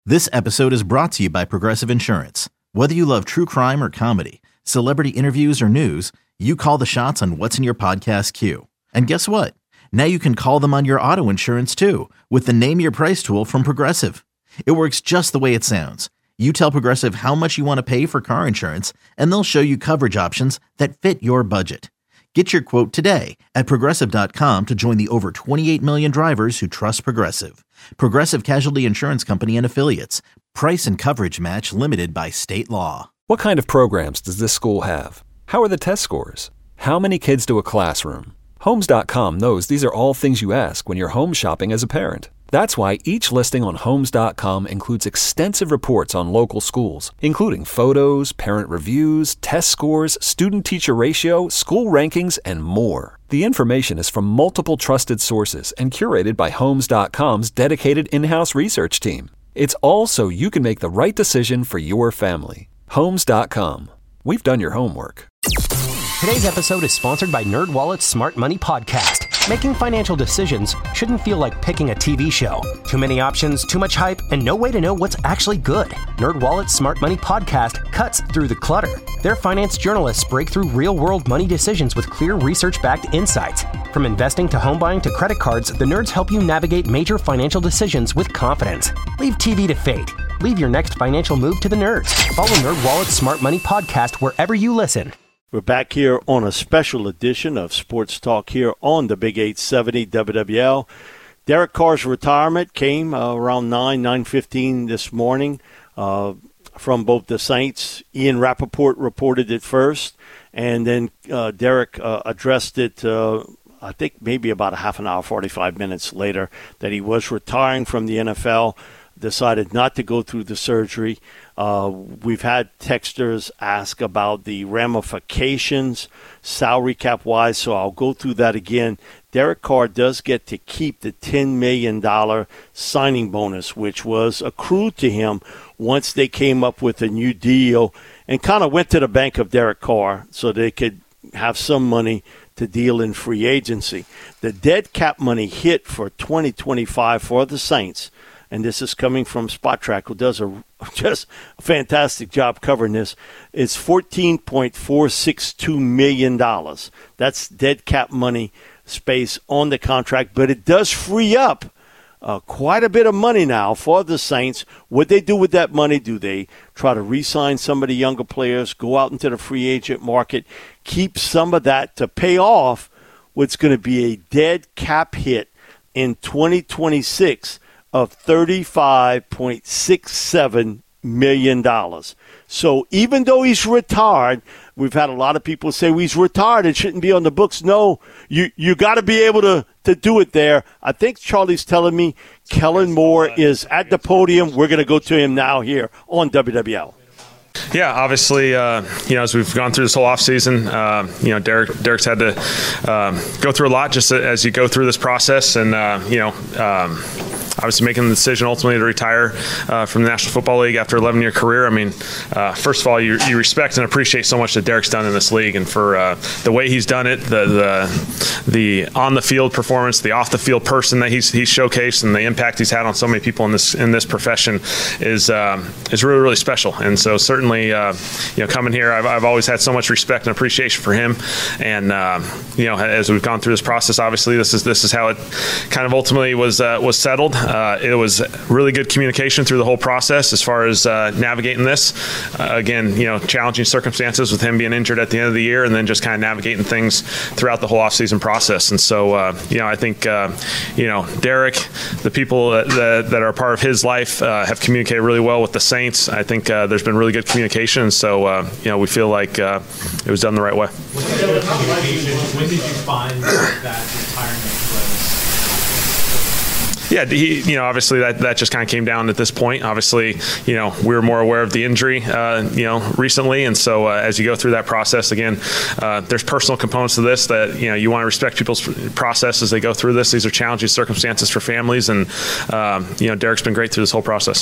This episode is brought to you by Progressive Insurance. Whether you love true crime or comedy, celebrity interviews or news, you call the shots on what's in your podcast queue. And guess what? Now you can call them on your auto insurance too with the Name Your Price tool from Progressive. It works just the way it sounds. You tell Progressive how much you want to pay for car insurance, and they'll show you coverage options that fit your budget. Get your quote today at Progressive.com to join the over 28 million drivers who trust Progressive. Progressive Casualty Insurance Company and Affiliates. Price and coverage match limited by state law. What kind of programs does this school have? How are the test scores? How many kids to a classroom? Homes.com knows these are all things you ask when you're home shopping as a parent. That's why each listing on Homes.com includes extensive reports on local schools, including photos, parent reviews, test scores, student-teacher ratio, school rankings, and more. The information is from multiple trusted sources and curated by Homes.com's dedicated in-house research team. It's all so you can make the right decision for your family. Homes.com. We've done your homework. Today's episode is sponsored by NerdWallet's Smart Money Podcast. Making financial decisions shouldn't feel like picking a TV show. Too many options, too much hype, and no way to know what's actually good. NerdWallet's Smart Money Podcast cuts through the clutter. Their finance journalists break through real-world money decisions with clear research-backed insights. From investing to home buying to credit cards, the nerds help you navigate major financial decisions with confidence. Leave TV to fate. Leave your next financial move to the nerds. Follow NerdWallet's Smart Money Podcast wherever you listen. We're back here on a special edition of Sports Talk here on the Big 870 WWL. Derek Carr's retirement came around 9:15 this morning from both the Saints. Ian Rappaport reported it first, and then Derek addressed it, I think maybe about a half an hour, 45 minutes later, that he was retiring from the NFL, decided not to go through the surgery. We've had texters ask about the ramifications, salary cap-wise, so I'll go through that again. Derek Carr does get to keep the $10 million signing bonus, which was accrued to him once they came up with a new deal and kind of went to the bank of Derek Carr so they could have some money to deal in free agency. The dead cap money hit for 2025 for the Saints, and this is coming from Spot Track, who does just a fantastic job covering this, it's $14.462 million. That's dead cap money space on the contract, but it does free up quite a bit of money now for the Saints. What they do with that money, do they try to re-sign some of the younger players, go out into the free agent market, keep some of that to pay off what's going to be a dead cap hit in 2026 of $35.67 million. So even though he's retired, we've had a lot of people say, well, he's retired, it shouldn't be on the books. No, you got to be able to do it there. I think Charlie's telling me Kellen Moore is at the podium. We're going to go to him now here on WWL. Yeah, obviously, as we've gone through this whole offseason, Derek's had to go through a lot just as you go through this process, and obviously making the decision ultimately to retire from the National Football League after an 11-year career. I mean, first of all, you respect and appreciate so much that Derek's done in this league, and for the way he's done it, the on-the-field performance, the off-the-field person that he's showcased, and the impact he's had on so many people in this profession is really, really special. And so certainly, coming here, I've always had so much respect and appreciation for him. And as we've gone through this process, obviously this is how it kind of ultimately was settled. It was really good communication through the whole process as far as navigating this. Again, challenging circumstances with him being injured at the end of the year, and then just kind of navigating things throughout the whole offseason process. And so, I think, Derek, the people that are a part of his life have communicated really well with the Saints. I think there's been really good communication. And so, we feel like it was done the right way. When did you find that retirement was? Yeah, obviously that just kind of came down at this point. Obviously, we were more aware of the injury, recently. And so as you go through that process, again, there's personal components to this that, you want to respect people's process as they go through this. These are challenging circumstances for families. And, Derek's been great through this whole process.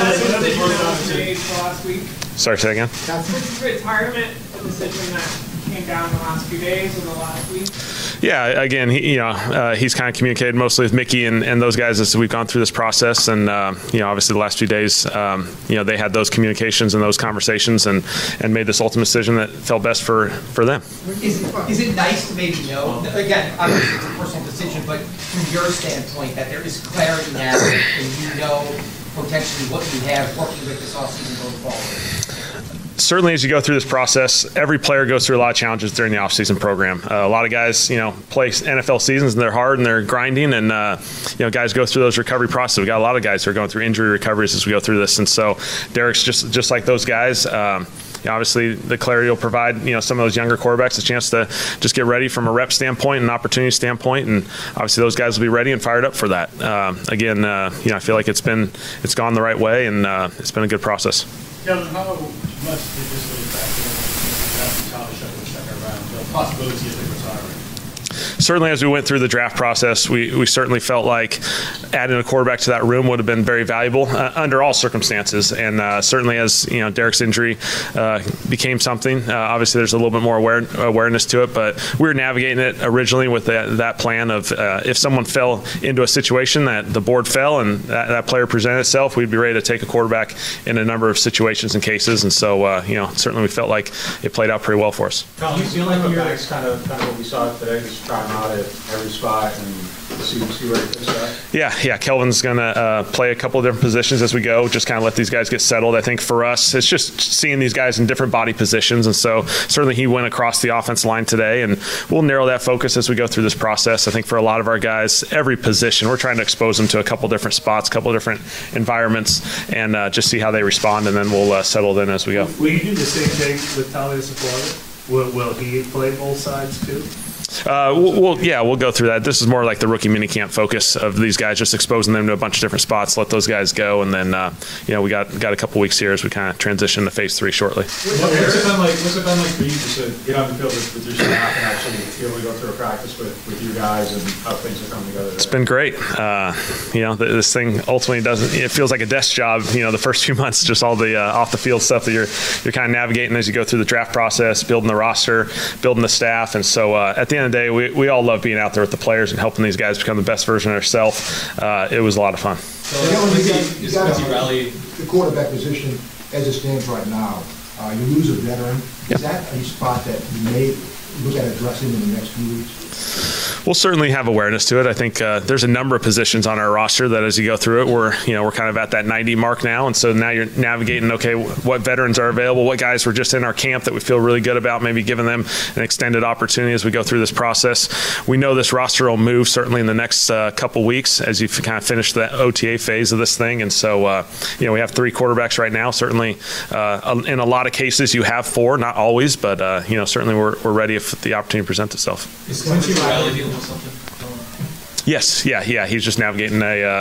Last week. Sorry, say that again? That's retirement decision that came down the last few days or the last week? Yeah, again, he's kind of communicated mostly with Mickey and those guys as we've gone through this process, and obviously the last few days, they had those communications and those conversations, and made this ultimate decision that felt best for them. Is it nice to maybe know, again, obviously it's a personal decision, but from your standpoint, that there is clarity now and you know potentially what you have working with this offseason going forward? Certainly, as you go through this process, every player goes through a lot of challenges during the offseason program. A lot of guys, play NFL seasons and they're hard and they're grinding, and guys go through those recovery processes. We got a lot of guys who are going through injury recoveries as we go through this, and so Derek's just like those guys. Obviously, the clarity will provide some of those younger quarterbacks a chance to just get ready from a rep standpoint and an opportunity standpoint, and obviously those guys will be ready and fired up for that. I feel like it's gone the right way, and it's been a good process. Kevin, how much did this really factor in Thomas Shepard in the second round, the possibility of him retiring? Certainly, as we went through the draft process, we certainly felt like adding a quarterback to that room would have been very valuable under all circumstances. And certainly, as Derek's injury became something, obviously there's a little bit more awareness to it. But we were navigating it originally with that plan of if someone fell into a situation that the board fell and that player presented itself, we'd be ready to take a quarterback in a number of situations and cases. And so, certainly we felt like it played out pretty well for us. Do you feel like it's kind of what we saw today? Just try him out at every spot and see where he fits at? Yeah. Kelvin's going to play a couple of different positions as we go, just kind of let these guys get settled. I think for us, it's just seeing these guys in different body positions. And so certainly he went across the offensive line today, and we'll narrow that focus as we go through this process. I think for a lot of our guys, every position, we're trying to expose them to a couple different spots, a couple different environments, and just see how they respond, and then we'll settle them as we go. Will you do the same thing with Tommy Lasorda? Will he play both sides too? We'll go through that. This is more like the rookie minicamp focus of these guys, just exposing them to a bunch of different spots, let those guys go, and then we got a couple weeks here as we kind of transition to phase 3 shortly. What's it been like for you just to get on the field with your staff and actually be able to go through a practice with you guys and how things are coming together? It's been great. This thing ultimately it feels like a desk job. The first few months, just all the off the field stuff that you're kind of navigating as you go through the draft process, building the roster, building the staff, and so at the end of the day, we all love being out there with the players and helping these guys become the best version of themselves. It was a lot of fun. So you got the quarterback position as it stands right now. You lose a veteran. Is that a spot that you may look at addressing in the next few weeks? We'll certainly have awareness to it. I think there's a number of positions on our roster that as you go through it, we're kind of at that 90 mark now, and so now you're navigating, okay, what veterans are available, what guys were just in our camp that we feel really good about, maybe giving them an extended opportunity as we go through this process. We know this roster will move certainly in the next couple weeks as you kind of finish the OTA phase of this thing, and so we have 3 quarterbacks right now. Certainly, in a lot of cases, you have 4, not always, but certainly we're ready if the opportunity presents itself. Is Quincy Riley dealing with something? Yes, yeah. He's just navigating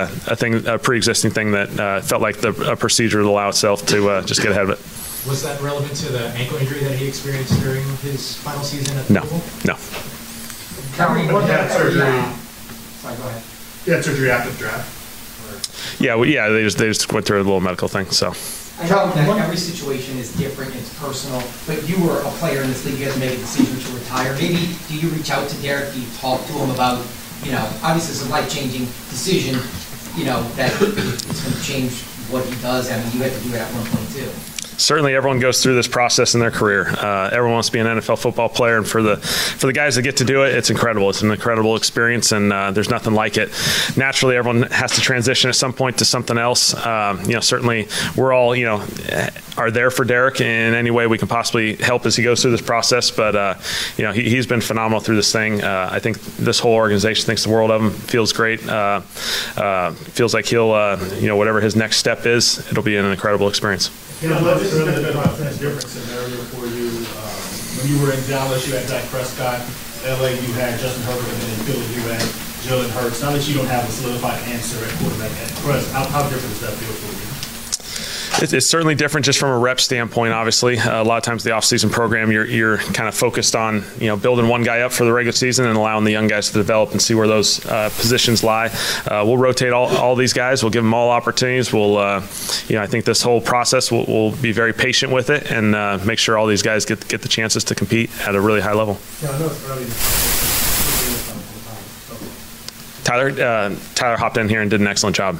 a pre-existing thing that felt like a procedure would allow itself to just get ahead of it. Was that relevant to the ankle injury that he experienced during his final season at the Louisville? No. Calvin, he had surgery. Sorry, go ahead. He had surgery after the draft? Yeah. They just went through a little medical thing, so. I know that every situation is different, it's personal, but you were a player in this league, you had to make a decision to retire. Maybe do you reach out to Derek, do you talk to him about, obviously it's a life-changing decision, that it's going to change what he does. I mean, you had to do it at one point too. Certainly, everyone goes through this process in their career. Everyone wants to be an NFL football player, and for the guys that get to do it, it's incredible. It's an incredible experience, and there's nothing like it. Naturally, everyone has to transition at some point to something else. Certainly, we're all are there for Derek in any way we can possibly help as he goes through this process. But he's been phenomenal through this thing. I think this whole organization thinks the world of him. Feels great. Feels like he'll whatever his next step is, it'll be an incredible experience. What has really been a different scenario for you? When you were in Dallas, you had Dak Prescott. LA, you had Justin Herbert, and then in Philly, you had Jalen Hurts. Now that you don't have a solidified answer at quarterback at present, how different does that feel for you? It's certainly different just from a rep standpoint, obviously. A lot of times the off-season program, you're kind of focused on, building one guy up for the regular season and allowing the young guys to develop and see where those positions lie. We'll rotate all these guys. We'll give them all opportunities. We'll, I think this whole process, we'll be very patient with it and make sure all these guys get the chances to compete at a really high level. Yeah, I know it's early. Tyler hopped in here and did an excellent job.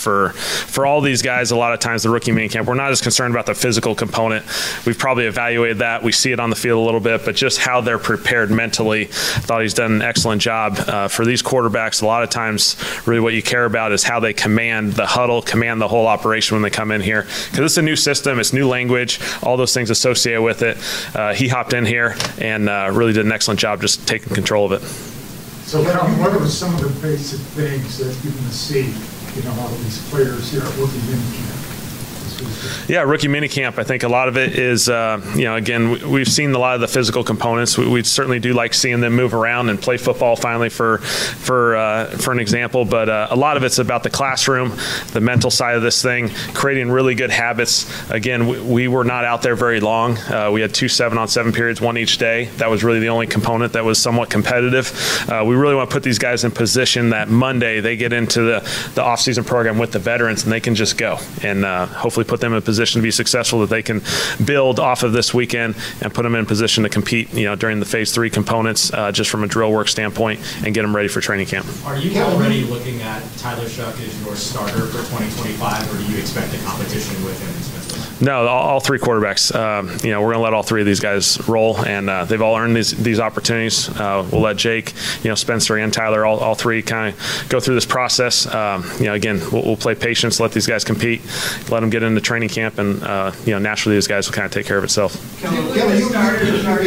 For all these guys, a lot of times the rookie mini camp, we're not as concerned about the physical component. We've probably evaluated that. We see it on the field a little bit, but just how they're prepared mentally, I thought he's done an excellent job. For these quarterbacks, a lot of times, really what you care about is how they command the huddle, command the whole operation when they come in here. Because it's a new system, it's new language, all those things associated with it. He hopped in here and really did an excellent job just taking control of it. So what are some of the basic things that you're going to see, all of these players here at Rookie Minicamp? Yeah, rookie minicamp. I think a lot of it is, again, we've seen a lot of the physical components. We certainly do like seeing them move around and play football finally for an example. But a lot of it's about the classroom, the mental side of this thing, creating really good habits. Again, we were not out there very long. We had 2 7-on-7 periods, one each day. That was really the only component that was somewhat competitive. We really want to put these guys in position that Monday they get into the off-season program with the veterans and they can just go and hopefully put them in a position to be successful, that they can build off of this weekend and put them in position to compete, during the phase 3 components, just from a drill work standpoint, and get them ready for training camp. Are you already looking at Tyler Shough as your starter for 2025, or do you expect a competition with him? No, all 3 quarterbacks. We're going to let all 3 of these guys roll, and they've all earned these opportunities. We'll let Jake, Spencer, and Tyler, all 3 kind of go through this process. Again, we'll play patience, let these guys compete, let them get into training camp, and naturally these guys will kind of take care of itself. Kevin, you had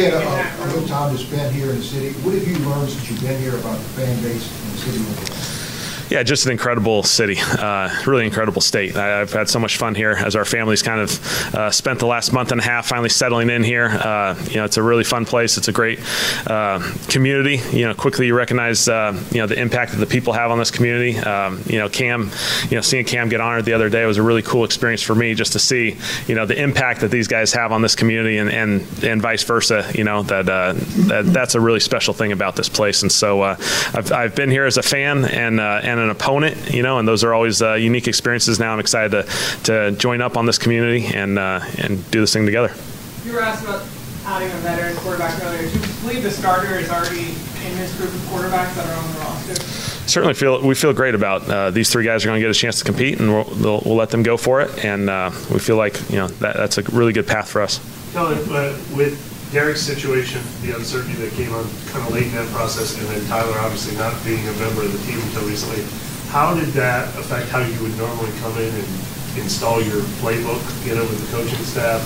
a good time to spend here in the city. What have you learned since you've been here about the fan base in the city overall? Yeah, just an incredible city, really incredible state. I've had so much fun here as our families kind of spent the last month and a half finally settling in here. It's a really fun place. It's a great community. Quickly you recognize, the impact that the people have on this community. Cam, seeing Cam get honored the other day was a really cool experience for me, just to see, the impact that these guys have on this community and vice versa. That's a really special thing about this place. And so I've been here as a fan and an opponent, and those are always unique experiences. Now I'm excited to join up on this community and do this thing together. You were asked about adding a veteran quarterback earlier. Do you believe the starter is already in this group of quarterbacks that are on the roster? Certainly we feel great about these 3 guys are going to get a chance to compete, and we'll let them go for it. And we feel like that's a really good path for us. Kelly, with Derek's situation, the uncertainty that came on kind of late in that process, and then Tyler obviously not being a member of the team until recently, how did that affect how you would normally come in and install your playbook, with the coaching staff?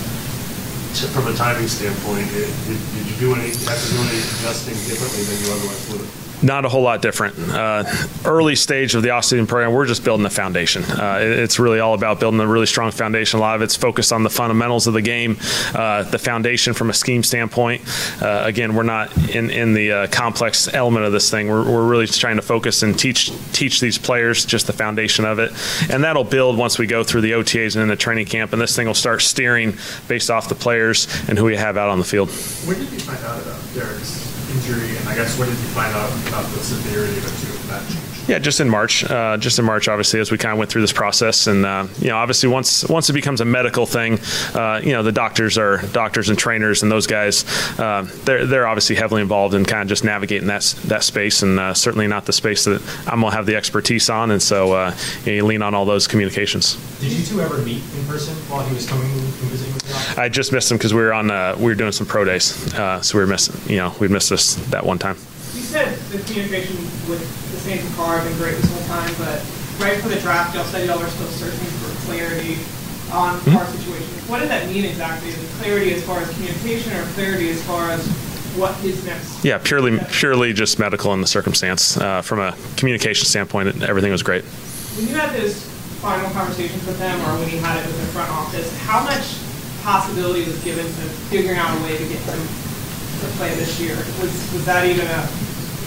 From a timing standpoint, did you have to do any adjusting differently than you otherwise would have? Not a whole lot different. Early stage of the off-season program, we're just building the foundation. It's really all about building a really strong foundation. A lot of it's focused on the fundamentals of the game, the foundation from a scheme standpoint. Again, we're not in the complex element of this thing. We're really trying to focus and teach these players just the foundation of it. And that'll build once we go through the OTAs and into training camp, and this thing will start steering based off the players and who we have out on the field. When did you find out about Derek's injury, and I guess when did you find out about the severity of that change? Yeah, just in March, obviously, as we kind of went through this process. And, obviously once it becomes a medical thing, the doctors and trainers and those guys, they're obviously heavily involved in kind of just navigating that space, and certainly not the space that I'm going to have the expertise on. And so you lean on all those communications. Did you 2 ever meet in person while he was coming and visiting with you? I just missed him because we were doing some pro days. So we missed us that one time. You said the communication with the Saints and Carr have been great this whole time, but right before the draft, y'all said y'all were still searching for clarity on Carr's situation. What does that mean exactly? Is it clarity as far as communication, or clarity as far as what is next? Yeah, purely just medical in the circumstance. From a communication standpoint, everything was great. When you had those final conversations with them, or when you had it with the front office, how much possibility was given to figuring out a way to get him to play this year? Was that even a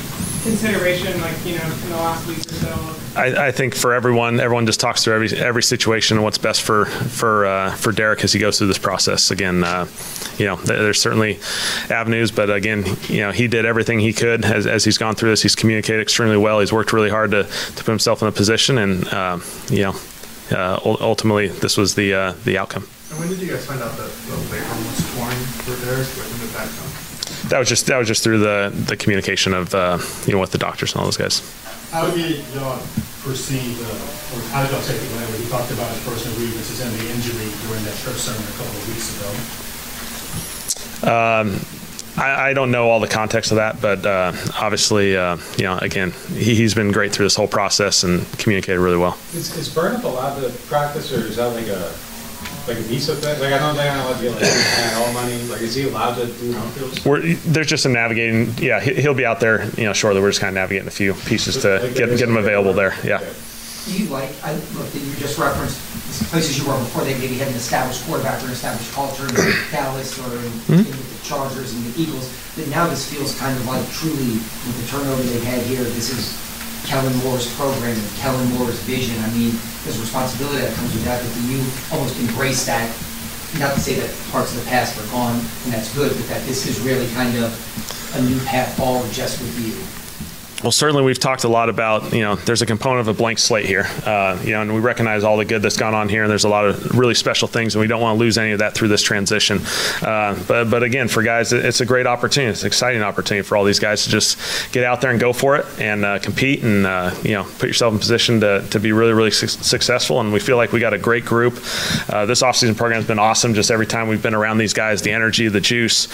consideration, like, in the last week or so? I think for everyone just talks through every situation and what's best for Derek as he goes through this process. Again, there's certainly avenues, but again, he did everything he could as he's gone through this. He's communicated extremely well. He's worked really hard to put himself in a position, and ultimately this was the outcome. And when did you guys find out that the labrum was torn for Derek? When did that come? That was just through the communication of with the doctors and all those guys. How did y'all perceive, or how did y'all take it whenever he talked about his personal grievances and the injury during that church sermon a couple of weeks ago? I don't know all the context of that, but obviously, again, he's been great through this whole process and communicated really well. Is Burnip allowed to practice, or is that like a visa thing? Like, I don't think I'm allowed to get all money. Like, is he allowed to do home fields? There's just some navigating. Yeah, he'll be out there. Shortly. We're just kind of navigating a few pieces to get him available there. Yeah. Do you look that you just referenced places you were before they maybe had an established quarterback or an established culture in Dallas or in the Chargers and the Eagles, but now this feels kind of like truly with the turnover they've had here, this is Kellen Moore's program and Kellen Moore's vision. I mean, there's a responsibility that comes with that, but do you almost embrace that? Not to say that parts of the past are gone and that's good, but that this is really kind of a new path forward just with you. Well, certainly we've talked a lot about, there's a component of a blank slate here, and we recognize all the good that's gone on here, and there's a lot of really special things, and we don't want to lose any of that through this transition. But again, for guys, it's a great opportunity. It's an exciting opportunity for all these guys to just get out there and go for it and compete and, put yourself in position to be really, really successful. And we feel like we got a great group. This offseason program has been awesome. Just every time we've been around these guys, the energy, the juice,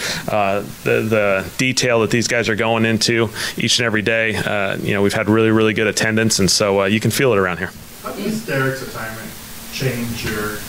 the detail that these guys are going into each and every day. We've had really, really good attendance, and so you can feel it around here. How does Derek's retirement change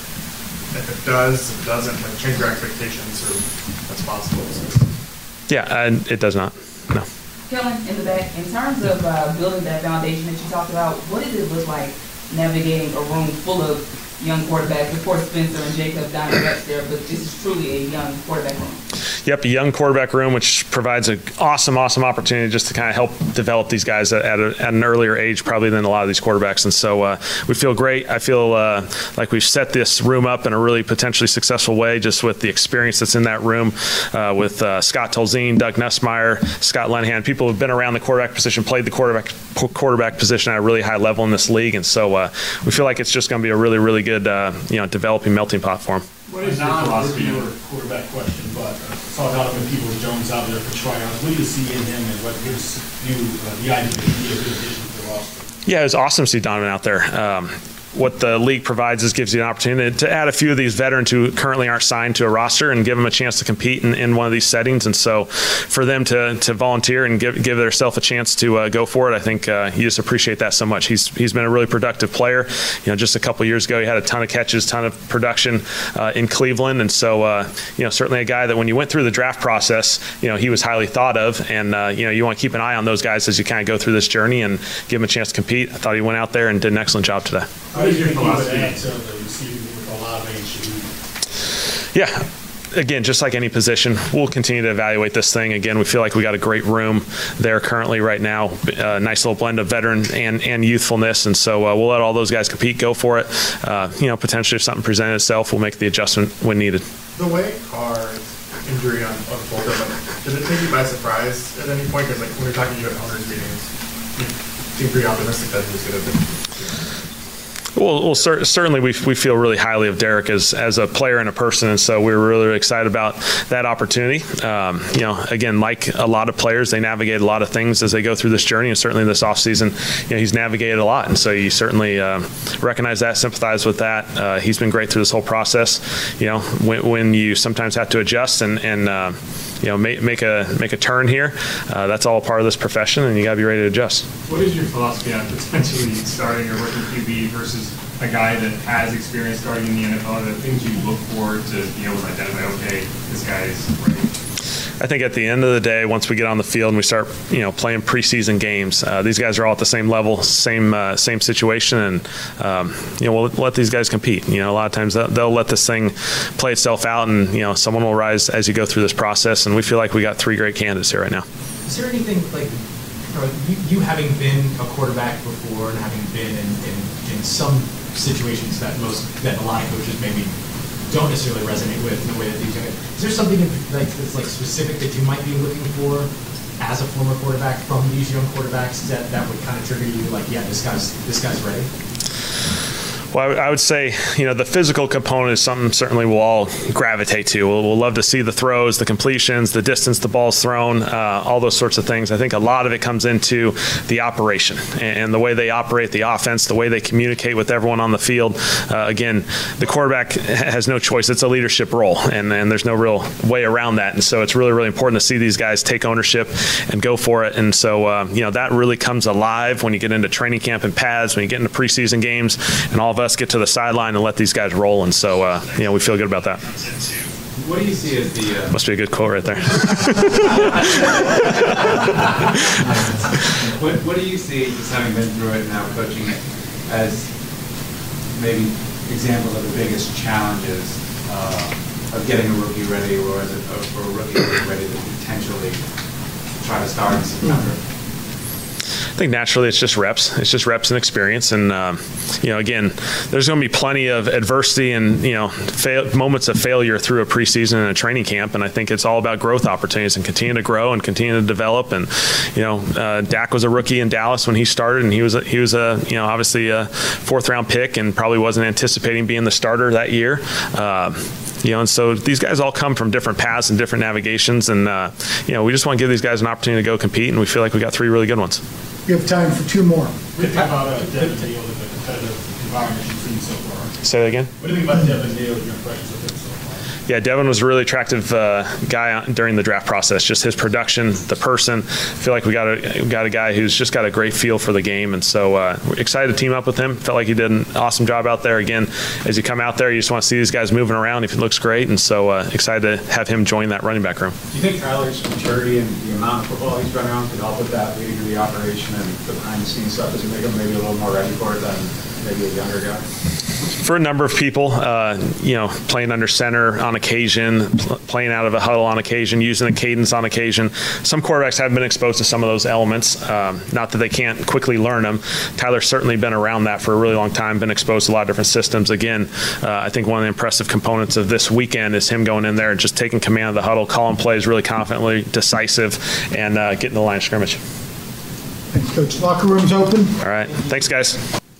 if it does, if it doesn't, change your expectations, or that's possible? Yeah, it does not, no. Kellen, in the back, in terms of building that foundation that you talked about, what did it look like navigating a room full of young quarterbacks? Of course, Spencer and Jacob down the reps there, but this is truly a young quarterback room. Yep, a young quarterback room, which provides an awesome opportunity just to kind of help develop these guys at an earlier age probably than a lot of these quarterbacks. And so we feel great. I feel like we've set this room up in a really potentially successful way just with the experience that's in that room with Scott Tolzien, Doug Nussmeier, Scott Linehan, people who've been around the quarterback position, played the quarterback position at a really high level in this league. And so we feel like it's just going to be a really, really good developing melting pot for them. What is your philosophy on quarterback question, but saw Donovan Peoples-Jones out there for tryouts. What do you see in him, and what gives you the idea that he is a good addition to the roster? Yeah, it was awesome to see Donovan out there. What the league provides is gives you an opportunity to add a few of these veterans who currently aren't signed to a roster and give them a chance to compete in one of these settings. And so for them to volunteer and give themselves a chance to go for it, I think you just appreciate that so much. He's been a really productive player. Just a couple years ago, he had a ton of catches, ton of production in Cleveland. And so, certainly a guy that when you went through the draft process, he was highly thought of. And, you want to keep an eye on those guys as you kind of go through this journey and give them a chance to compete. I thought he went out there and did an excellent job today. What is your philosophy to the receiver with Olave? Yeah. Again, just like any position, we'll continue to evaluate this thing. Again, we feel like we got a great room there currently right now. A nice little blend of veteran and youthfulness. And so we'll let all those guys compete, go for it. Potentially if something presented itself, we'll make the adjustment when needed. The way Carr's injury unfolded, did it take you by surprise at any point? Because when we were talking to you at owners' meetings, you seemed pretty optimistic that he was going to be. Well, certainly we feel really highly of Derek as a player and a person, and so we were really excited about that opportunity. Again, like a lot of players, they navigate a lot of things as they go through this journey, and certainly this offseason, he's navigated a lot, and so you certainly recognize that, sympathize with that. He's been great through this whole process. When you sometimes have to adjust and make a turn here, that's all part of this profession, and you got to be ready to adjust. What is your philosophy on potentially starting a rookie QB versus a guy that has experience starting in the NFL? The things you look for to be able to identify, okay, this guy is ready. I think at the end of the day, once we get on the field and we start, playing preseason games, these guys are all at the same level, same situation, and we'll let these guys compete. A lot of times they'll let this thing play itself out, and someone will rise as you go through this process. And we feel like we got three great candidates here right now. Is there anything like you having been a quarterback before and having been in some situations that a lot of coaches maybe don't necessarily resonate with in the way that these guys. Is there something that's like specific that you might be looking for as a former quarterback from these young quarterbacks that would kind of trigger you like, yeah, this guy's ready? Well, I would say, the physical component is something certainly we'll all gravitate to. We'll love to see the throws, the completions, the distance the ball's thrown, all those sorts of things. I think a lot of it comes into the operation and the way they operate the offense, the way they communicate with everyone on the field. Again, the quarterback has no choice. It's a leadership role, and there's no real way around that. And so it's really, really important to see these guys take ownership and go for it. And so, that really comes alive when you get into training camp and pads, when you get into preseason games, and all of us get to the sideline and let these guys roll. And so, we feel good about that. What do you see as the... Must be a good quote right there. What do you see, just having been through it and now coaching it, as maybe examples of the biggest challenges of getting a rookie ready, or is it for a rookie ready to potentially try to start in September? I think naturally it's just reps. It's just reps and experience. And, again, there's going to be plenty of adversity and, moments of failure through a preseason and a training camp. And I think it's all about growth opportunities and continue to grow and continue to develop. And, Dak was a rookie in Dallas when he started, and he was obviously a 4th-round pick and probably wasn't anticipating being the starter that year. And so these guys all come from different paths and different navigations. And, we just want to give these guys an opportunity to go compete. And we feel like we got 3 really good ones. You have time for 2 more. What do you think about Devin Neal and the competitive environment you've seen so far? Say that again? What do you think about Devin Neal, your impressions of him so far? Yeah, Devin was a really attractive guy during the draft process. Just his production, the person. I feel like we got a guy who's just got a great feel for the game, and so we're excited to team up with him. Felt like he did an awesome job out there. Again, as you come out there, you just want to see these guys moving around. He looks great, and so excited to have him join that running back room. Do you think Tyler's maturity and the amount of football he's run around could help with that, leading to the operation and the behind-the-scenes stuff? Does it make him maybe a little more ready for it than maybe a younger guy? For a number of people, playing under center on occasion, playing out of a huddle on occasion, using a cadence on occasion. Some quarterbacks have been exposed to some of those elements. Not that they can't quickly learn them. Tyler's certainly been around that for a really long time, been exposed to a lot of different systems. Again, I think one of the impressive components of this weekend is him going in there and just taking command of the huddle, calling plays really confidently, decisive, and getting the line of scrimmage. Thanks, Coach. Locker room's open. All right. Thanks, guys.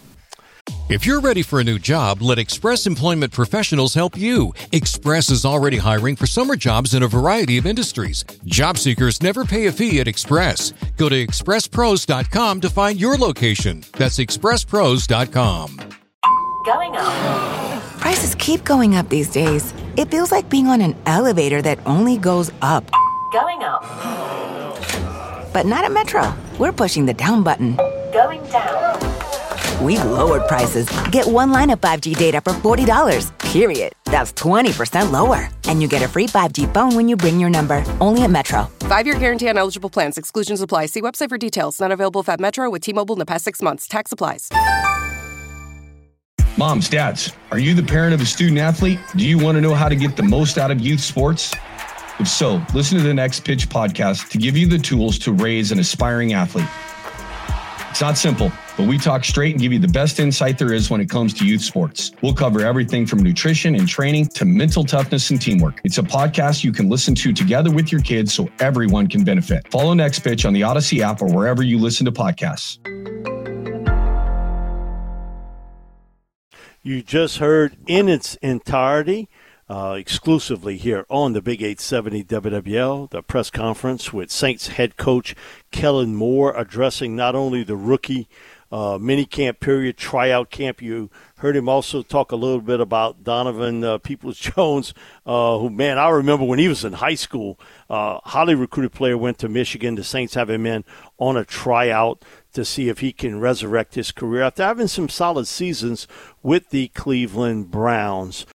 If you're ready for a new job, let Express Employment Professionals help you. Express is already hiring for summer jobs in a variety of industries. Job seekers never pay a fee at Express. Go to expresspros.com to find your location. That's expresspros.com. Going up. Prices keep going up these days. It feels like being on an elevator that only goes up. Going up. But not at Metro. We're pushing the down button. Going down. We've lowered prices. Get one line of 5G data for $40, period. That's 20% lower. And you get a free 5G phone when you bring your number. Only at Metro. 5-year guarantee on eligible plans. Exclusions apply. See website for details. Not available at Metro with T-Mobile in the past 6 months. Tax applies. Moms, dads, are you the parent of a student athlete? Do you want to know how to get the most out of youth sports? If so, listen to the Next Pitch podcast to give you the tools to raise an aspiring athlete. It's not simple, but we talk straight and give you the best insight there is when it comes to youth sports. We'll cover everything from nutrition and training to mental toughness and teamwork. It's a podcast you can listen to together with your kids so everyone can benefit. Follow Next Pitch on the Odyssey app or wherever you listen to podcasts. You just heard in its entirety, exclusively here on the Big 870 WWL, the press conference with Saints head coach Kellen Moore addressing not only the rookie minicamp period, tryout camp. You heard him also talk a little bit about Donovan Peoples-Jones, who, man, I remember when he was in high school, highly recruited player, went to Michigan. The Saints have him in on a tryout to see if he can resurrect his career after having some solid seasons with the Cleveland Browns.